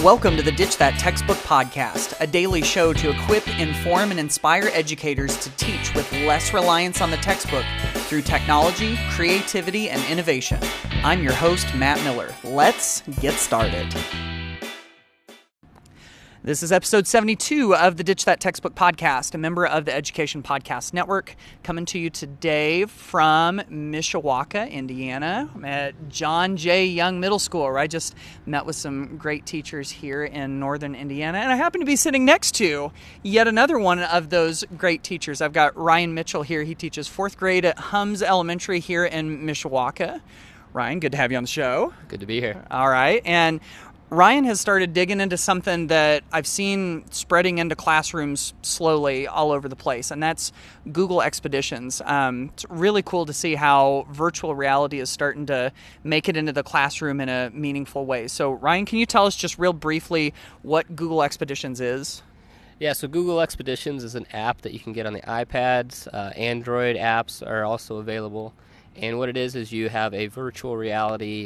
Welcome to the Ditch That Textbook Podcast, a daily show to equip, inform, and inspire educators to teach with less reliance on the textbook through technology, creativity, and innovation. I'm your host, Matt Miller. Let's get started. This is episode 72 of the Ditch That Textbook Podcast, a member of the Education Podcast Network, coming to you today from Mishawaka, Indiana. I'm at John J. Young Middle School, where I just met with some great teachers here in northern Indiana, and I happen to be sitting next to yet another one of those great teachers. I've got Ryan Mitchell here. He teaches fourth grade at Hums Elementary here in Mishawaka. Ryan, good to have you on the show. Good to be here. All right, and Ryan has started digging into something that I've seen spreading into classrooms slowly all over the place, and that's Google Expeditions. It's really cool to see how virtual reality is starting to make it into the classroom in a meaningful way. So, Ryan, can you tell us just real briefly what Google Expeditions is? Yeah, so Google Expeditions is an app that you can get on the iPads. Android apps are also available. And what it is you have a virtual reality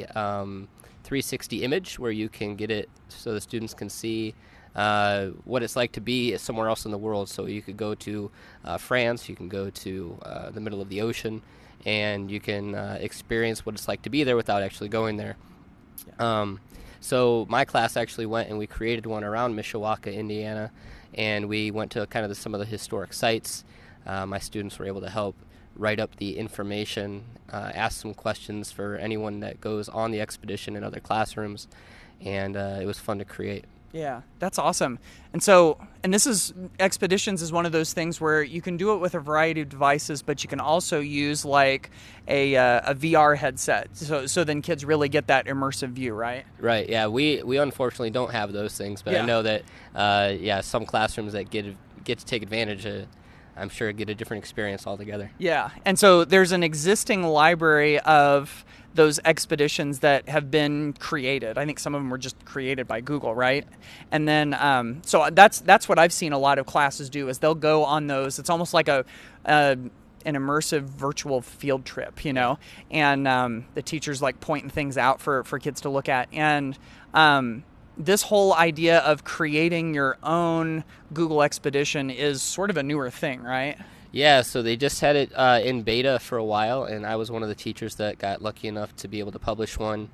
360 image where you can get it so the students can see what it's like to be somewhere else in the world. So you could go to France, you can go to the middle of the ocean, and you can experience what it's like to be there without actually going there. Yeah. So my class actually went and we created one around Mishawaka, Indiana, and we went to kind of some of the historic sites. My students were able to help write up the information, ask some questions for anyone that goes on the expedition in other classrooms, and it was fun to create. Yeah, that's awesome. And this is, Expeditions is one of those things where you can do it with a variety of devices, but you can also use like a VR headset, so then kids really get that immersive view, right? Right, yeah, we unfortunately don't have those things, but yeah. I know that, some classrooms that get to take advantage of it, I'm sure get a different experience altogether. Yeah, and so there's an existing library of those expeditions that have been created. I think some of them were just created by Google, right? And then, so that's what I've seen a lot of classes do is they'll go on those. It's almost like an immersive virtual field trip, you know? And the teachers like pointing things out for kids to look at. And this whole idea of creating your own Google Expedition is sort of a newer thing, right? Yeah, so they just had it in beta for a while, and I was one of the teachers that got lucky enough to be able to publish one.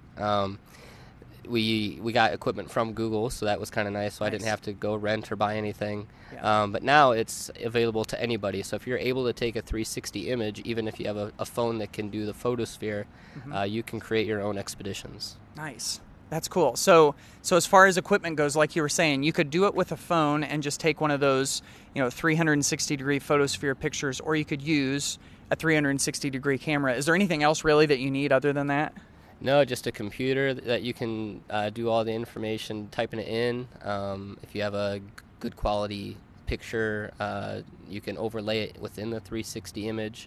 We got equipment from Google, so that was kind of nice, so nice. I didn't have to go rent or buy anything. Yeah. But now it's available to anybody, so if you're able to take a 360 image, even if you have a phone that can do the photosphere, you can create your own expeditions. Nice. That's cool. So as far as equipment goes, like you were saying, you could do it with a phone and just take one of those, 360-degree photosphere pictures, or you could use a 360-degree camera. Is there anything else really that you need other than that? No, just a computer that you can do all the information, typing it in. If you have a good quality picture, you can overlay it within the 360 image.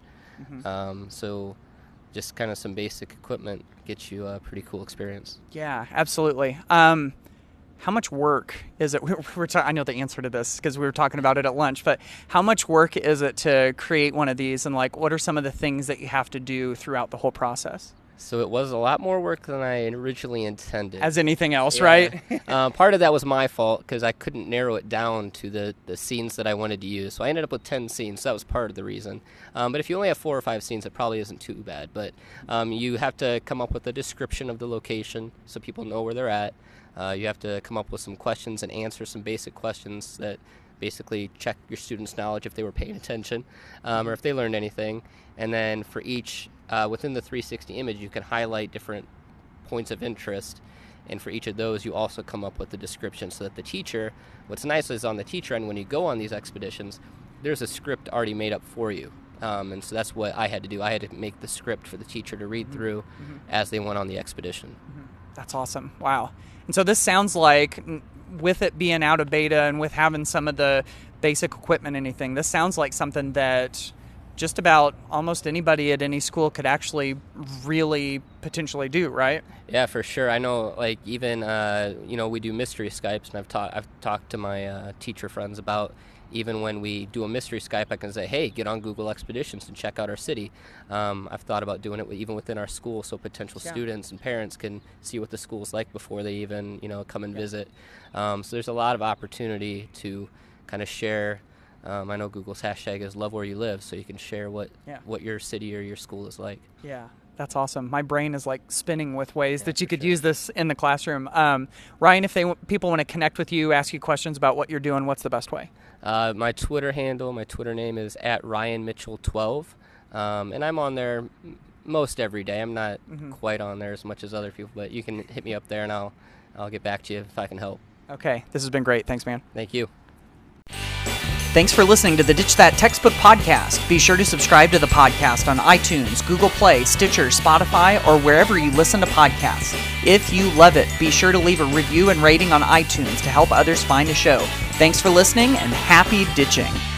So just kind of some basic equipment gets you a pretty cool experience. Yeah, absolutely. How much work is it? I know the answer to this because we were talking about it at lunch, but how much work is it to create one of these, and like what are some of the things that you have to do throughout the whole process? So it was a lot more work than I originally intended. As anything else, yeah. Right? Part of that was my fault because I couldn't narrow it down to the scenes that I wanted to use. So I ended up with 10 scenes. So that was part of the reason. But if you only have 4 or 5 scenes, it probably isn't too bad. But you have to come up with a description of the location so people know where they're at. You have to come up with some questions and answer some basic questions that basically check your students' knowledge if they were paying attention or if they learned anything. And then for each within the 360 image, you can highlight different points of interest, and for each of those, you also come up with a description so that the teacher, what's nice is on the teacher end, when you go on these expeditions, there's a script already made up for you, and so that's what I had to do. I had to make the script for the teacher to read through as they went on the expedition. That's awesome. Wow. And so this sounds like, with it being out of beta and with having some of the basic equipment and anything, this sounds like something that just about almost anybody at any school could actually really potentially do, right? Yeah, for sure. I know, like, even, we do mystery Skypes, and I've talked to my teacher friends about, even when we do a mystery Skype, I can say, hey, get on Google Expeditions and check out our city. I've thought about doing it even within our school, so potential students and parents can see what the school's like before they even, come and visit. So there's a lot of opportunity to kind of share. I know Google's hashtag is love where you live, so you can share what your city or your school is like. Yeah, that's awesome. My brain is like spinning with ways that you could use this in the classroom. Ryan, if people want to connect with you, ask you questions about what you're doing, what's the best way? My Twitter name is @RyanMitchell12, and I'm on there most every day. I'm not quite on there as much as other people, but you can hit me up there, and I'll get back to you if I can help. Okay, this has been great. Thanks, man. Thank you. Thanks for listening to the Ditch That Textbook podcast. Be sure to subscribe to the podcast on iTunes, Google Play, Stitcher, Spotify, or wherever you listen to podcasts. If you love it, be sure to leave a review and rating on iTunes to help others find the show. Thanks for listening, and happy ditching.